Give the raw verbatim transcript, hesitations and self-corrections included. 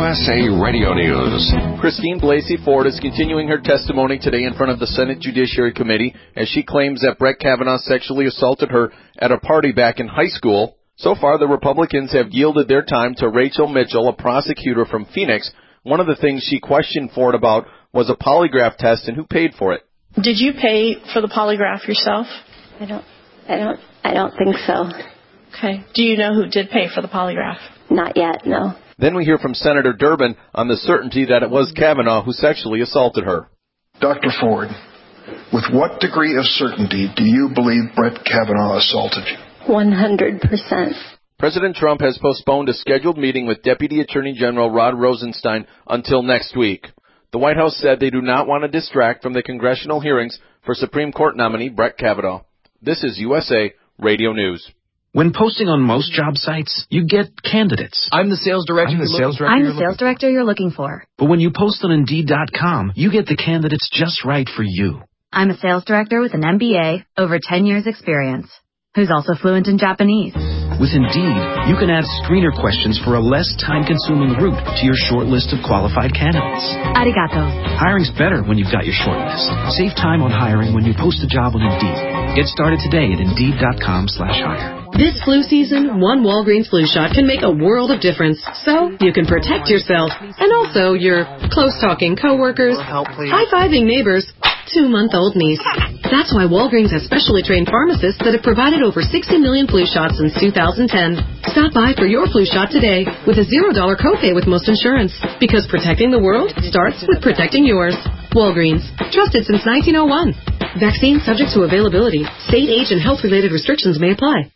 S A Radio News. Christine Blasey Ford is continuing her testimony today in front of the Senate Judiciary Committee as she claims that Brett Kavanaugh sexually assaulted her at a party back in high school. So far, the Republicans have yielded their time to Rachel Mitchell, a prosecutor from Phoenix. One of the things she questioned Ford about was a polygraph test and who paid for it. Did you pay for the polygraph yourself? I don't, I don't, I don't think so. Okay. Do you know who did pay for the polygraph? Not yet, no. Then we hear from Senator Durbin on the certainty that it was Kavanaugh who sexually assaulted her. Doctor Ford, with what degree of certainty do you believe Brett Kavanaugh assaulted you? one hundred percent. President Trump has postponed a scheduled meeting with Deputy Attorney General Rod Rosenstein until next week. The White House said they do not want to distract from the congressional hearings for Supreme Court nominee Brett Kavanaugh. This is U S A Radio News. When posting on most job sites, you get candidates. I'm the sales director. I'm the sales director. I'm the sales director you're looking for. But when you post on Indeed dot com, you get the candidates just right for you. I'm a sales director with an M B A, over ten years experience, who's also fluent in Japanese. With Indeed, you can add screener questions for a less time-consuming route to your short list of qualified candidates. Arigato. Hiring's better when you've got your short list. Save time on hiring when you post a job on Indeed. Get started today at Indeed dot com slash hire. This flu season, one Walgreens flu shot can make a world of difference. So you can protect yourself and also your close-talking coworkers, high-fiving neighbors, two-month-old niece. That's why Walgreens has specially trained pharmacists that have provided over sixty million flu shots since two thousand ten. Stop by for your flu shot today with a zero dollar copay with most insurance. Because protecting the world starts with protecting yours. Walgreens. Trusted since nineteen oh one. Vaccine subject to availability. State, age, and health-related restrictions may apply.